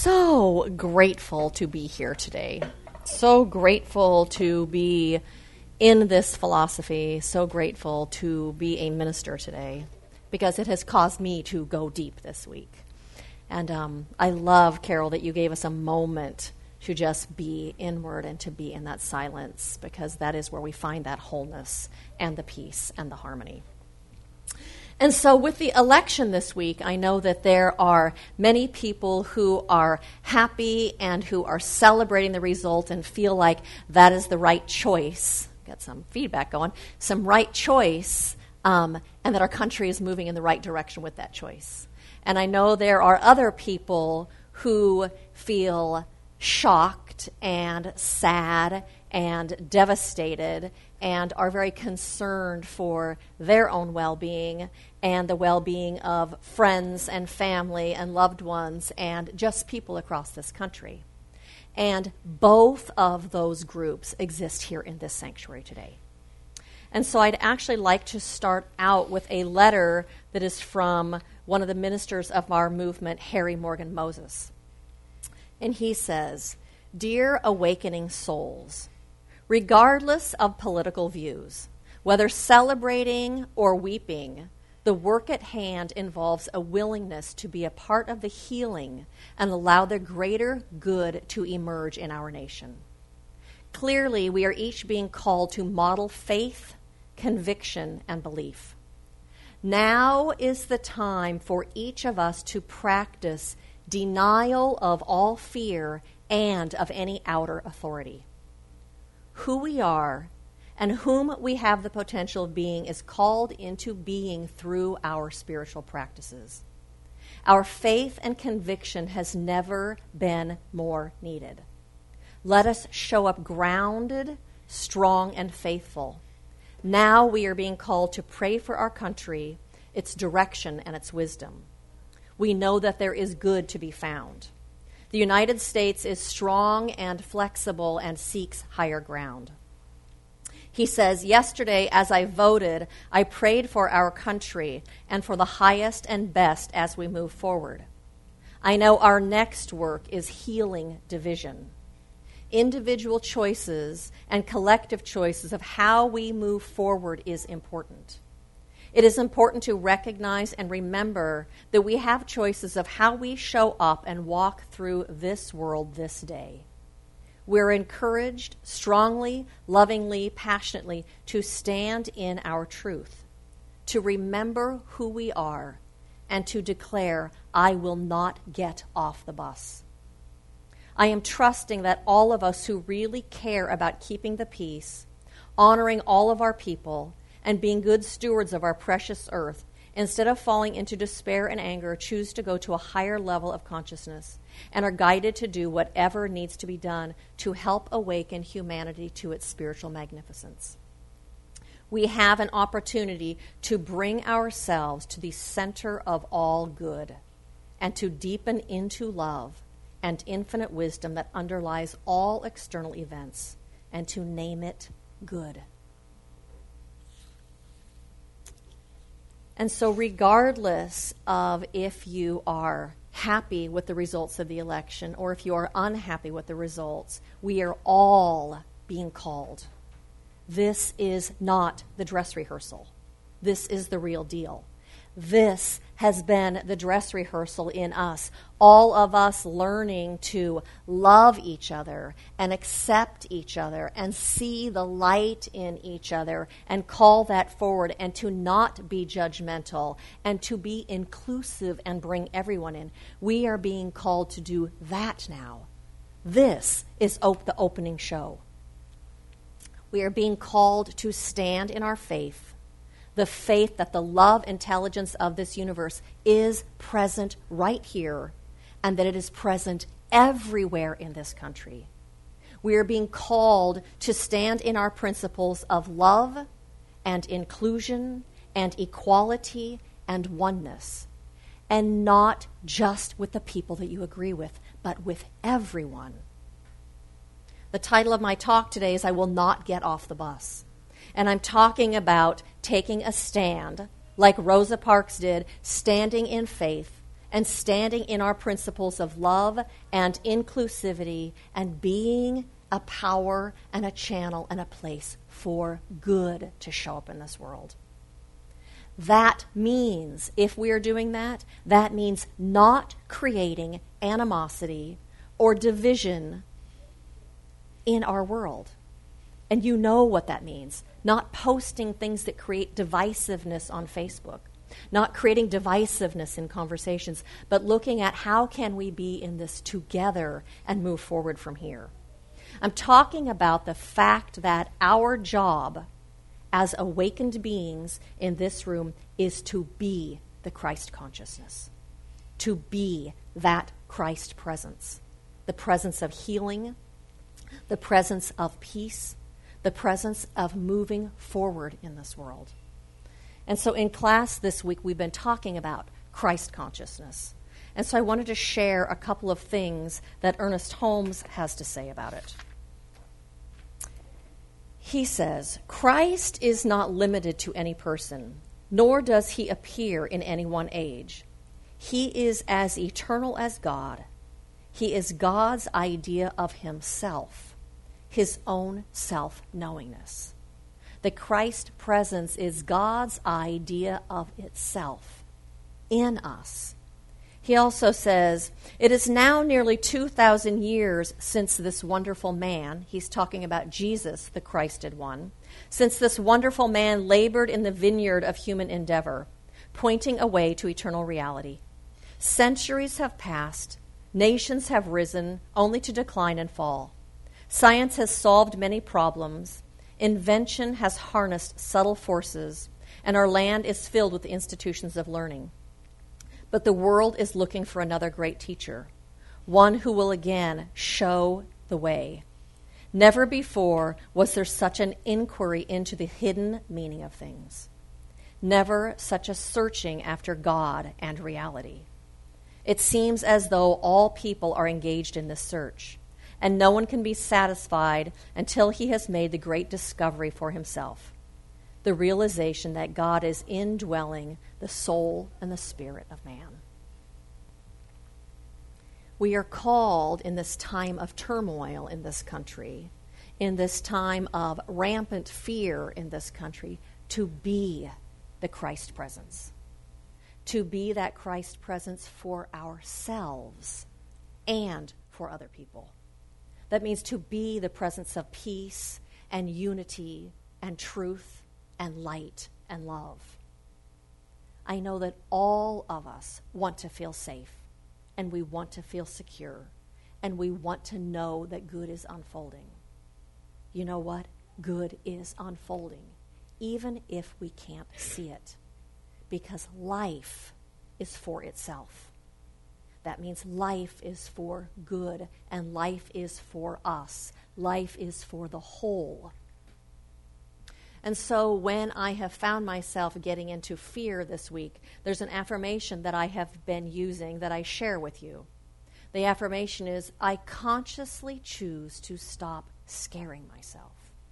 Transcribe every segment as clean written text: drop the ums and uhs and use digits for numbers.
so grateful to be here today. So grateful to be in this philosophy. So grateful to be a minister today because it has caused me to go deep this week. And I love, Carol, that you gave us a moment to just be inward and to be in that silence, because that is where we find that wholeness and the peace and the harmony. And so with the election this week, I know that there are many people who are happy and who are celebrating the result and feel like that is the right choice. Got some feedback going. Some right choice, and that our country is moving in the right direction with that choice. And I know there are other people who feel shocked and sad and devastated and are very concerned for their own well-being and the well-being of friends and family and loved ones and just people across this country. And both of those groups exist here in this sanctuary today. And so I'd actually like to start out with a letter that is from one of the ministers of our movement, Harry Morgan Moses. And he says, "Dear awakening souls, regardless of political views, whether celebrating or weeping, the work at hand involves a willingness to be a part of the healing and allow the greater good to emerge in our nation. Clearly, we are each being called to model faith, conviction, and belief. Now is the time for each of us to practice denial of all fear and of any outer authority. Who we are and whom we have the potential of being is called into being through our spiritual practices. Our faith and conviction has never been more needed. Let us show up grounded, strong, and faithful. Now we are being called to pray for our country, its direction, and its wisdom. We know that there is good to be found. The United States is strong and flexible and seeks higher ground." He says, "Yesterday, as I voted, I prayed for our country and for the highest and best as we move forward. I know our next work is healing division. Individual choices and collective choices of how we move forward is important. It is important to recognize and remember that we have choices of how we show up and walk through this world this day. We're encouraged strongly, lovingly, passionately to stand in our truth, to remember who we are, and to declare, 'I will not get off the bus.' I am trusting that all of us who really care about keeping the peace, honoring all of our people, and being good stewards of our precious earth, instead of falling into despair and anger, choose to go to a higher level of consciousness and are guided to do whatever needs to be done to help awaken humanity to its spiritual magnificence. We have an opportunity to bring ourselves to the center of all good and to deepen into love and infinite wisdom that underlies all external events and to name it good." And so regardless of if you are happy with the results of the election or if you are unhappy with the results, we are all being called. This is not the dress rehearsal. This is the real deal. This has been the dress rehearsal in us, all of us learning to love each other and accept each other and see the light in each other and call that forward and to not be judgmental and to be inclusive and bring everyone in. We are being called to do that now. This is the opening show. We are being called to stand in our faith, the faith that the love intelligence of this universe is present right here and that it is present everywhere in this country. We are being called to stand in our principles of love and inclusion and equality and oneness, and not just with the people that you agree with, but with everyone. The title of my talk today is "I Will Not Get Off the Bus." And I'm talking about taking a stand, like Rosa Parks did, standing in faith and standing in our principles of love and inclusivity and being a power and a channel and a place for good to show up in this world. That means, if we are doing that, that means not creating animosity or division in our world. And you know what that means. Not posting things that create divisiveness on Facebook. Not creating divisiveness in conversations, but looking at how can we be in this together and move forward from here. I'm talking about the fact that our job as awakened beings in this room is to be the Christ consciousness, to be that Christ presence, the presence of healing, the presence of peace, the presence of moving forward in this world. And so in class this week, we've been talking about Christ consciousness. And so I wanted to share a couple of things that Ernest Holmes has to say about it. He says, Christ is not limited to any person, nor does he appear in any one age. He is as eternal as God. He is God's idea of himself, his own self-knowingness. The Christ presence is God's idea of itself in us. He also says, it is now nearly 2,000 years since this wonderful man, he's talking about Jesus, the Christed one, since this wonderful man labored in the vineyard of human endeavor, pointing a way to eternal reality. Centuries have passed, nations have risen, only to decline and fall. Science has solved many problems, invention has harnessed subtle forces, and our land is filled with the institutions of learning. But the world is looking for another great teacher, one who will again show the way. Never before was there such an inquiry into the hidden meaning of things. Never such a searching after God and reality. It seems as though all people are engaged in this search, and no one can be satisfied until he has made the great discovery for himself. The realization that God is indwelling the soul and the spirit of man. We are called in this time of turmoil in this country, in this time of rampant fear in this country, to be the Christ presence. To be that Christ presence for ourselves and for other people. That means to be the presence of peace and unity and truth and light and love. I know that all of us want to feel safe, and we want to feel secure, and we want to know that good is unfolding. You know what? Good is unfolding, even if we can't see it, because life is for itself. That means life is for good, and life is for us. Life is for the whole. And so when I have found myself getting into fear this week, there's an affirmation that I have been using that I share with you. The affirmation is, I consciously choose to stop scaring myself.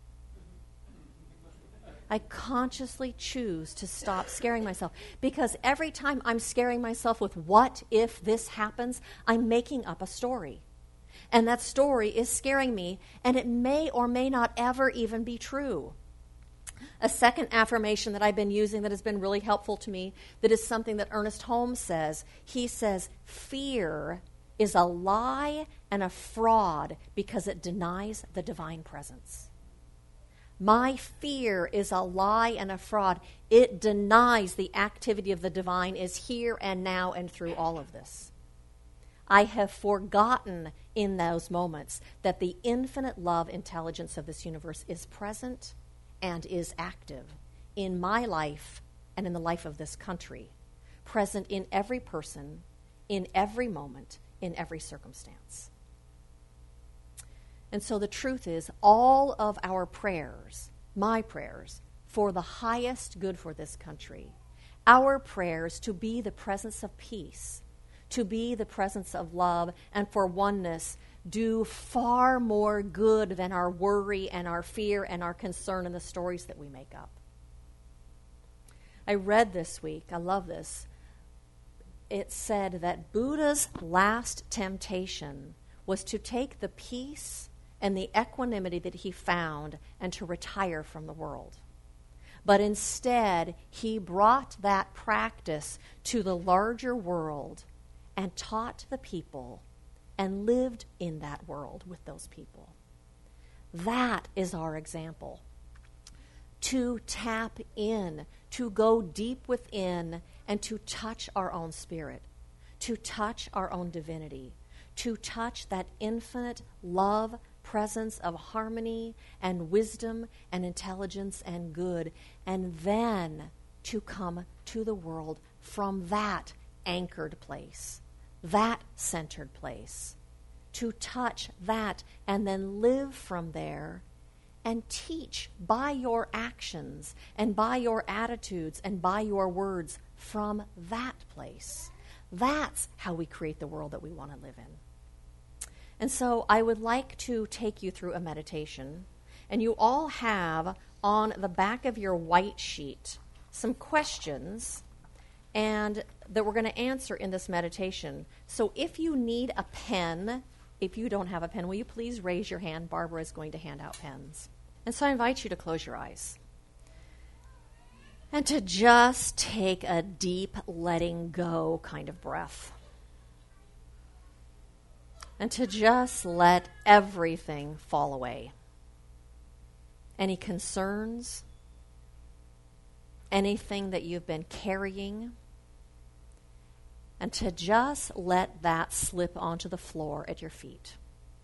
I consciously choose to stop scaring myself, because every time I'm scaring myself with what if this happens, I'm making up a story. And that story is scaring me, and it may or may not ever even be true. A second affirmation that I've been using that has been really helpful to me, that is something that Ernest Holmes says. He says, fear is a lie and a fraud because it denies the divine presence. My fear is a lie and a fraud. It denies the activity of the divine is here and now and through all of this. I have forgotten in those moments that the infinite love intelligence of this universe is present and is active in my life and in the life of this country, present in every person, in every moment, in every circumstance. And so the truth is, all of our prayers, my prayers, for the highest good for this country, our prayers to be the presence of peace, to be the presence of love, and for oneness, do far more good than our worry and our fear and our concern and the stories that we make up. I read this week, I love this. it said that Buddha's last temptation was to take the peace and the equanimity that he found and to retire from the world. But instead, he brought that practice to the larger world and taught the people and lived in that world with those people. That is our example. To tap in, to go deep within, and to touch our own spirit, to touch our own divinity, to touch that infinite love, presence of harmony and wisdom and intelligence and good, and then to come to the world from that anchored place, that centered place, to touch that and then live from there and teach by your actions and by your attitudes and by your words from that place. That's how we create the world that we want to live in. And so I would like to take you through a meditation. And you all have on the back of your white sheet some questions and that we're going to answer in this meditation. So if you need a pen, if you don't have a pen, will you please raise your hand? Barbara is going to hand out pens. And so I invite you to close your eyes and to just take a deep letting go kind of breath. And to just let everything fall away. Any concerns, anything that you've been carrying, and to just let that slip onto the floor at your feet.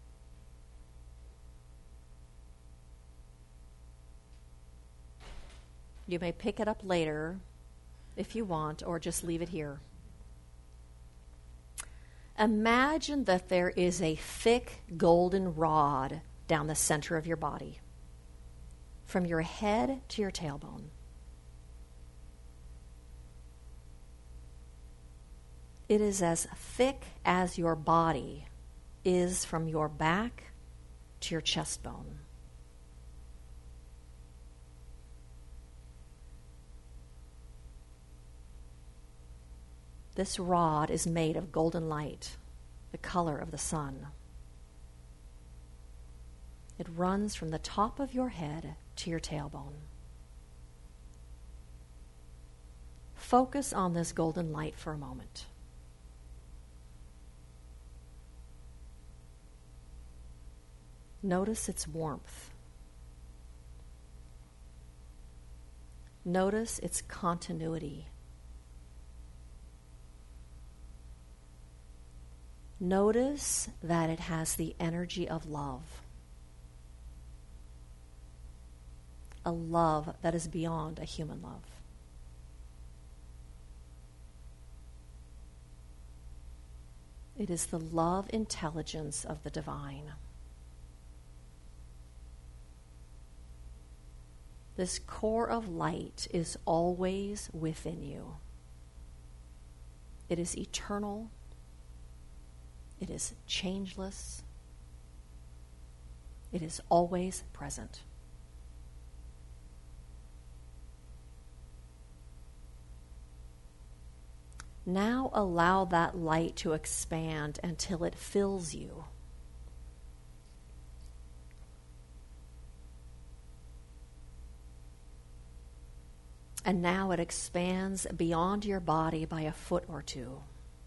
You may pick it up later if you want, or just leave it here. Imagine that there is a thick golden rod down the center of your body, from your head to your tailbone. It is as thick as your body is from your back to your chest bone. This rod is made of golden light, the color of the sun. It runs from the top of your head to your tailbone. Focus on this golden light for a moment. Notice its warmth. Notice its continuity. Notice that it has the energy of love. A love that is beyond a human love. It is the love intelligence of the divine. This core of light is always within you. It is eternal. It is changeless. It is always present. Now allow that light to expand until it fills you. And now it expands beyond your body by a foot or two.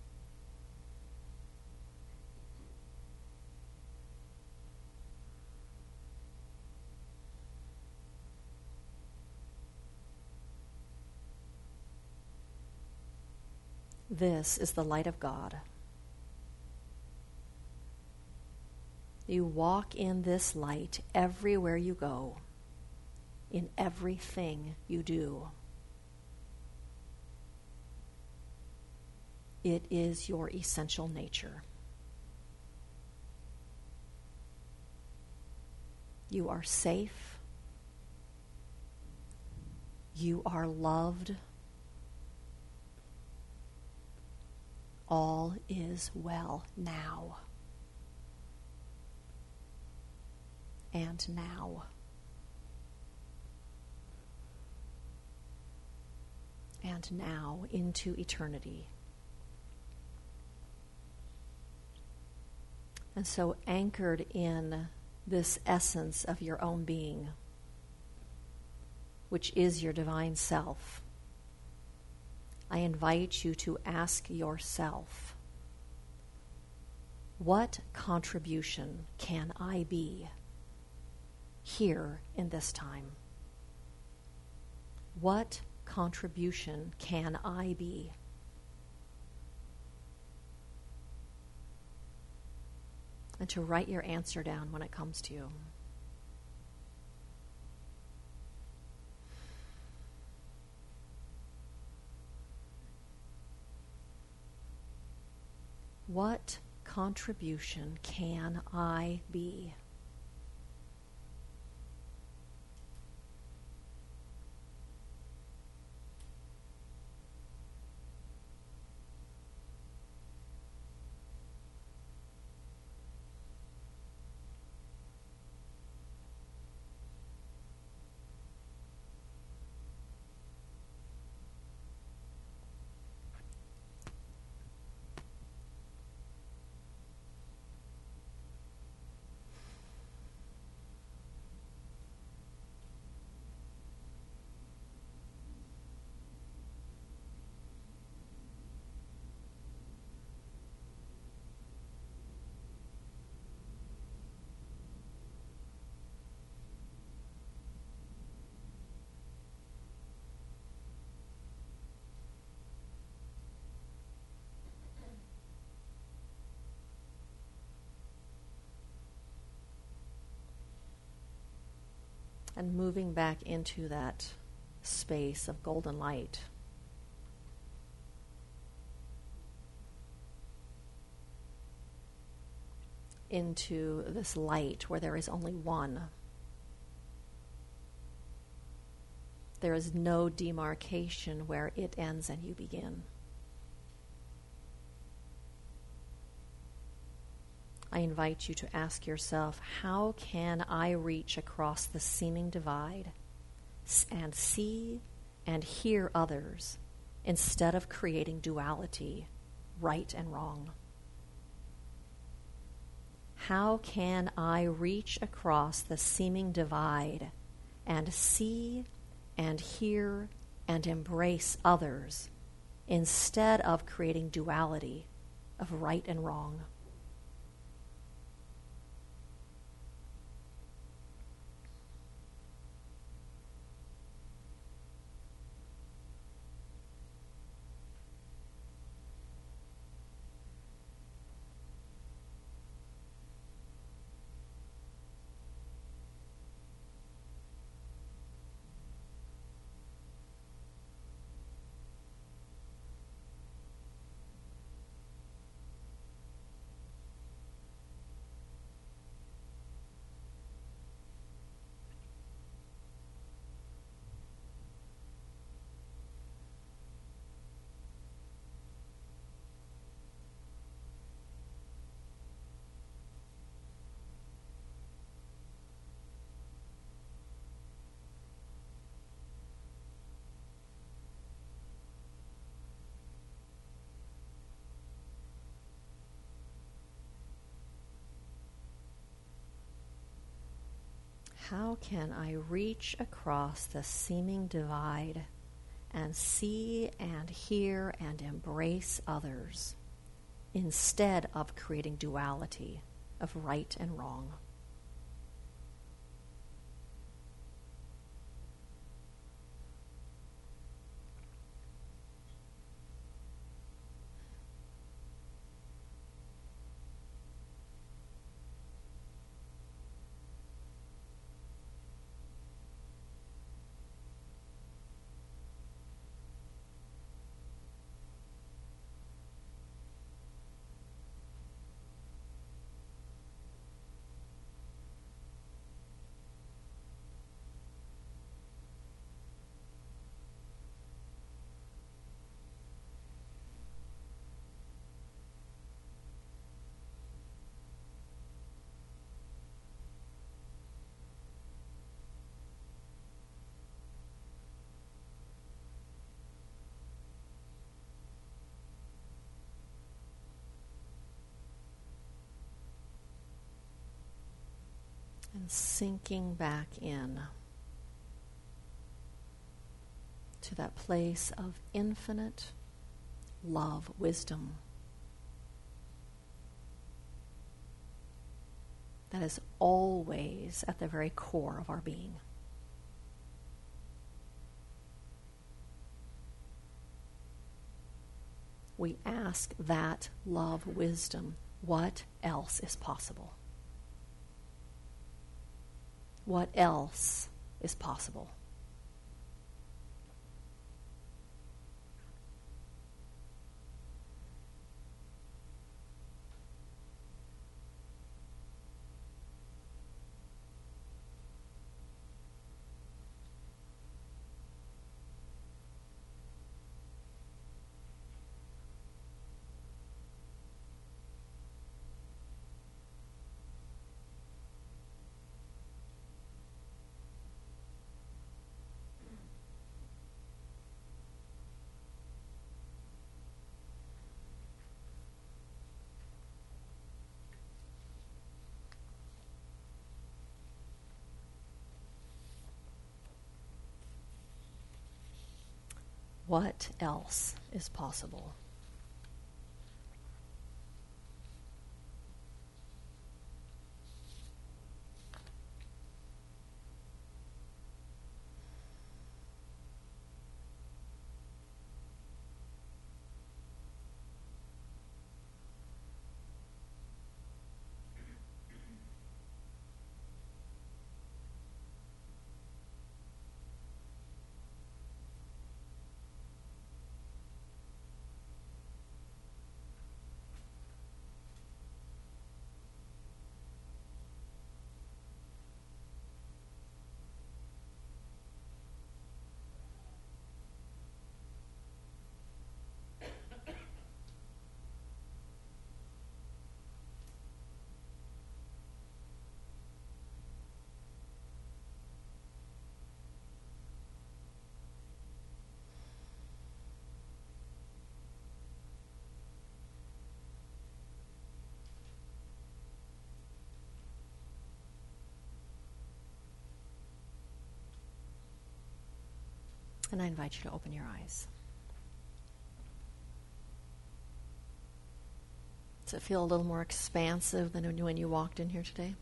This is the light of God. You walk in this light everywhere you go, in everything you do. It is your essential nature. You are safe. You are loved. All is well now. And now. And now into eternity. and so anchored in this essence of your own being, which is your divine self, I invite you to ask yourself, what contribution can I be here in this time? What contribution can I be? And to write your answer down when it comes to you. What contribution can I be? And moving back into that space of golden light. Into this light where there is only one. There is no demarcation where it ends and you begin. I invite you to ask yourself, how can I reach across the seeming divide and see and hear others instead of creating duality, right and wrong? How can I reach across the seeming divide and see and hear and embrace others instead of creating duality of right and wrong? How can I reach across the seeming divide and see and hear and embrace others instead of creating duality of right and wrong? And sinking back in to that place of infinite love, wisdom, that is always at the very core of our being. We ask that love, wisdom, what else is possible? What else is possible? What else is possible? And I invite you to open your eyes. Does it feel a little more expansive than when you walked in here today?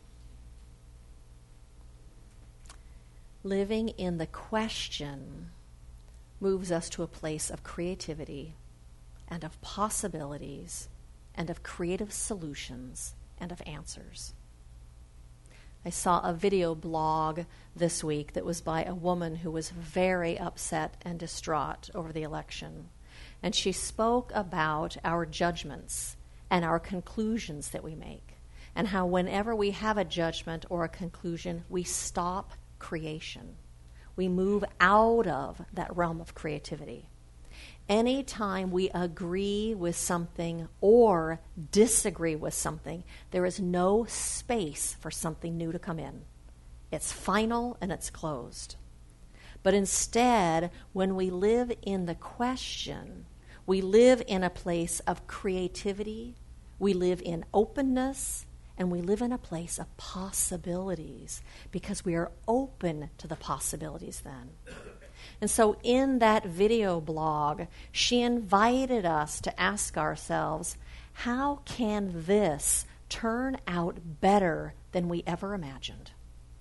Living in the question moves us to a place of creativity and of possibilities and of creative solutions and of answers. I saw a video blog this week that was by a woman who was very upset and distraught over the election. And she spoke about our judgments and our conclusions that we make, and how whenever we have a judgment or a conclusion, we stop creation. We move out of that realm of creativity. Anytime we agree with something or disagree with something, there is no space for something new to come in. It's final and it's closed. But instead, when we live in the question, we live in a place of creativity, we live in openness, and we live in a place of possibilities because we are open to the possibilities then. And so in that video blog, she invited us to ask ourselves, how can this turn out better than we ever imagined?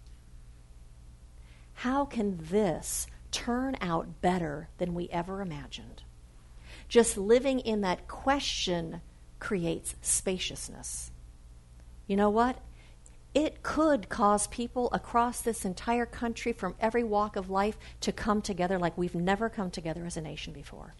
How can this turn out better than we ever imagined? Just living in that question creates spaciousness. You know what? It could cause people across this entire country from every walk of life to come together like we've never come together as a nation before.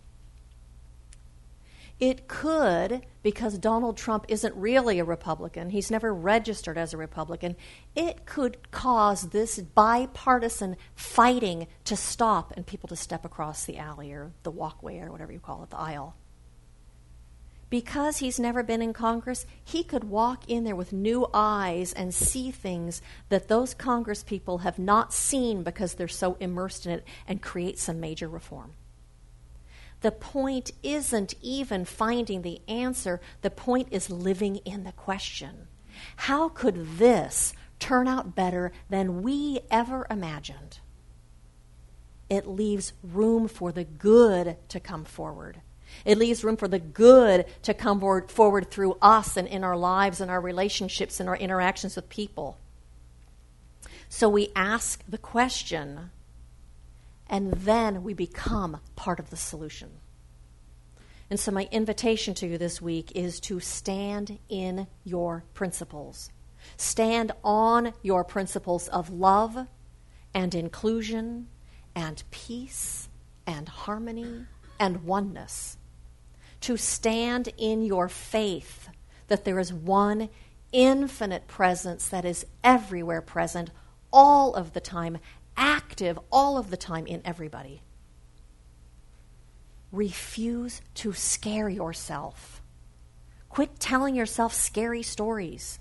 It could, because Donald Trump isn't really a Republican, he's never registered as a Republican, it could cause this bipartisan fighting to stop and people to step across the alley or the walkway or whatever you call it, the aisle. Because he's never been in Congress, he could walk in there with new eyes and see things that those Congress people have not seen because they're so immersed in it and create some major reform. The point isn't even finding the answer. The point is living in the question. How could this turn out better than we ever imagined. It leaves room for the good to come forward. It leaves room for the good to come forward through us and in our lives and our relationships and our interactions with people. So we ask the question, and then we become part of the solution. And so my invitation to you this week is to stand in your principles. Stand on your principles of love and inclusion and peace and harmony and oneness. To stand in your faith that there is one infinite presence that is everywhere present, all of the time, active all of the time in everybody. Refuse to scare yourself. Quit telling yourself scary stories.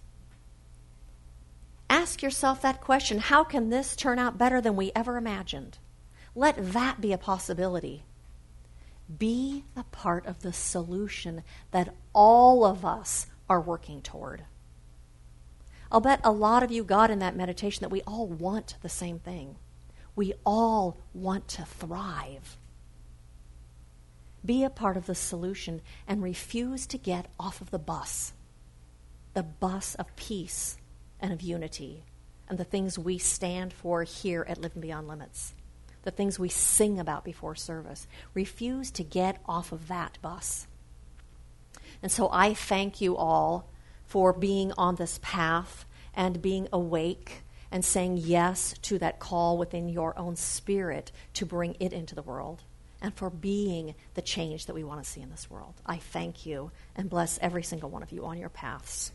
Ask yourself that question, how can this turn out better than we ever imagined? Let that be a possibility. Be a part of the solution that all of us are working toward. I'll bet a lot of you got in that meditation that we all want the same thing. We all want to thrive. Be a part of the solution and refuse to get off of the bus of peace and of unity, and the things we stand for here at Living Beyond Limits, the things we sing about before service. Refuse to get off of that bus. And so I thank you all for being on this path and being awake and saying yes to that call within your own spirit to bring it into the world, and for being the change that we want to see in this world. I thank you and bless every single one of you on your paths.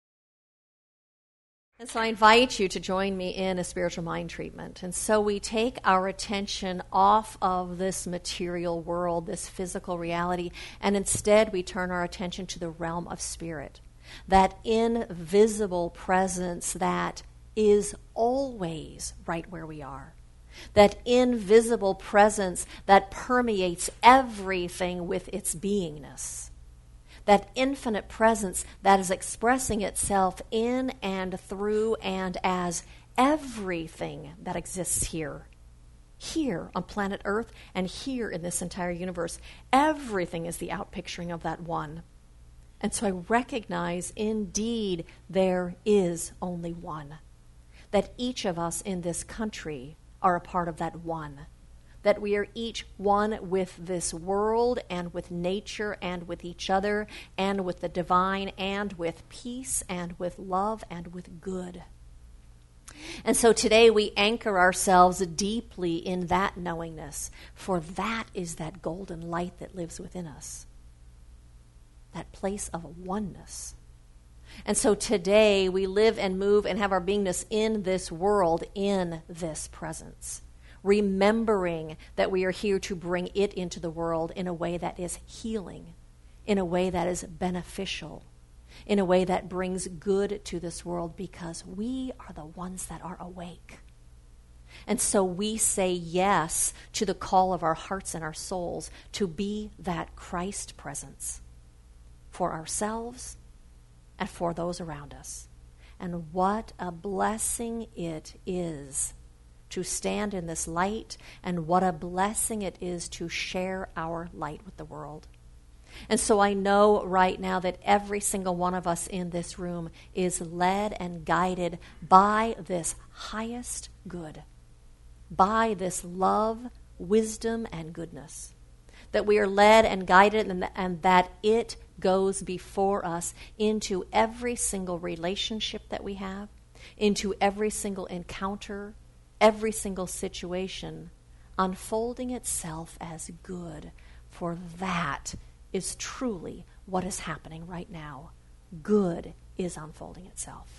And so I invite you to join me in a spiritual mind treatment. And so we take our attention off of this material world, this physical reality, and instead we turn our attention to the realm of spirit, that invisible presence that is always right where we are, that invisible presence that permeates everything with its beingness, that infinite presence that is expressing itself in and through and as everything that exists here on planet Earth and here in this entire universe. Everything is the outpicturing of that one. And so I recognize indeed there is only one, that each of us in this country are a part of that one, that we are each one with this world and with nature and with each other and with the divine and with peace and with love and with good. And so today we anchor ourselves deeply in that knowingness, for that is that golden light that lives within us, that place of oneness. And so today we live and move and have our beingness in this world, in this presence, remembering that we are here to bring it into the world in a way that is healing, in a way that is beneficial, in a way that brings good to this world, because we are the ones that are awake. And so we say yes to the call of our hearts and our souls to be that Christ presence for ourselves and for those around us. And what a blessing it is to stand in this light, and what a blessing it is to share our light with the world. And so I know right now that every single one of us in this room is led and guided by this highest good, by this love, wisdom, and goodness. That we are led and guided, and that it goes before us into every single relationship that we have, into every single encounter, every single situation, unfolding itself as good, for that is truly what is happening right now. Good is unfolding itself.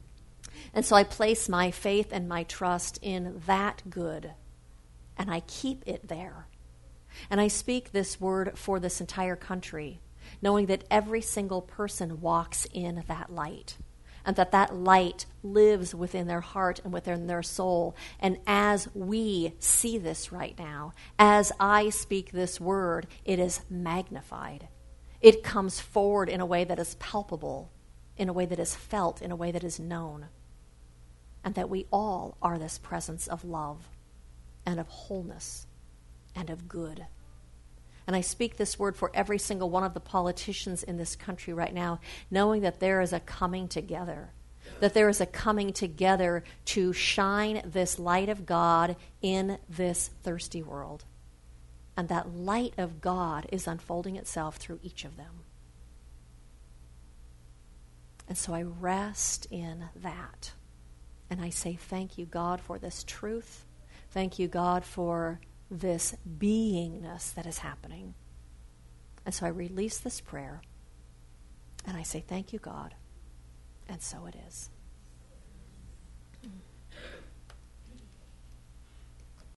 And so I place my faith and my trust in that good, and I keep it there. And I speak this word for this entire country, knowing that every single person walks in that light, and that that light lives within their heart and within their soul. And as we see this right now, as I speak this word, it is magnified. It comes forward in a way that is palpable, in a way that is felt, in a way that is known. and that we all are this presence of love and of wholeness and of good. And I speak this word for every single one of the politicians in this country right now, knowing that there is a coming together, that there is a coming together to shine this light of God in this thirsty world. And that light of God is unfolding itself through each of them. And so I rest in that. And I say, thank you, God, for this truth. Thank you, God, for this beingness that is happening. And so I release this prayer. And I say, thank you, God. And so it is.